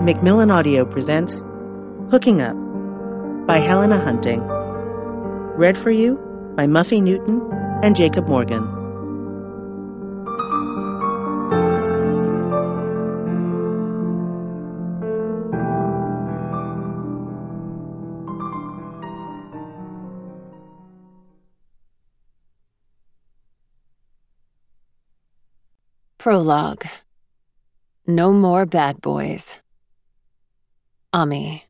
Macmillan Audio presents Hooking Up by Helena Hunting. Read for you by Muffy Newton and Jacob Morgan. Prologue. No more bad boys. Ami.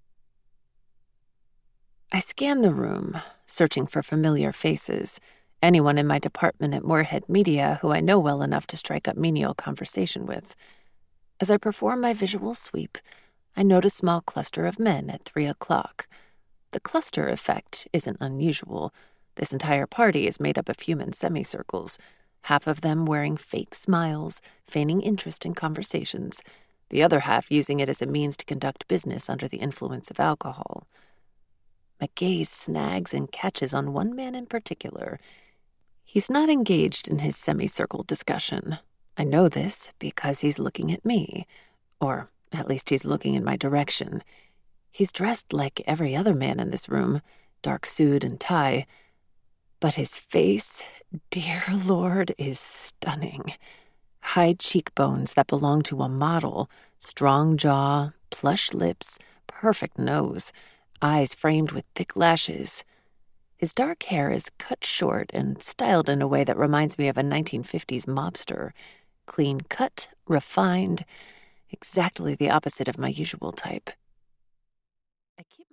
I scanned the room, searching for familiar faces, anyone in my department at Moorhead Media who I know well enough to strike up menial conversation with. As I perform my visual sweep, I note a small cluster of men at 3 o'clock. The cluster effect isn't unusual. This entire party is made up of human semicircles, half of them wearing fake smiles, feigning interest in conversations, the other half using it as a means to conduct business under the influence of alcohol. My gaze snags and catches on one man in particular. He's not engaged in his semicircle discussion. I know this because he's looking at me, or at least he's looking in my direction. He's dressed like every other man in this room, dark suit and tie, but his face, dear Lord, is stunning. High cheekbones that belong to a model, strong jaw, plush lips, perfect nose, eyes framed with thick lashes. His dark hair is cut short and styled in a way that reminds me of a 1950s mobster. Clean cut, refined, exactly the opposite of my usual type. I keep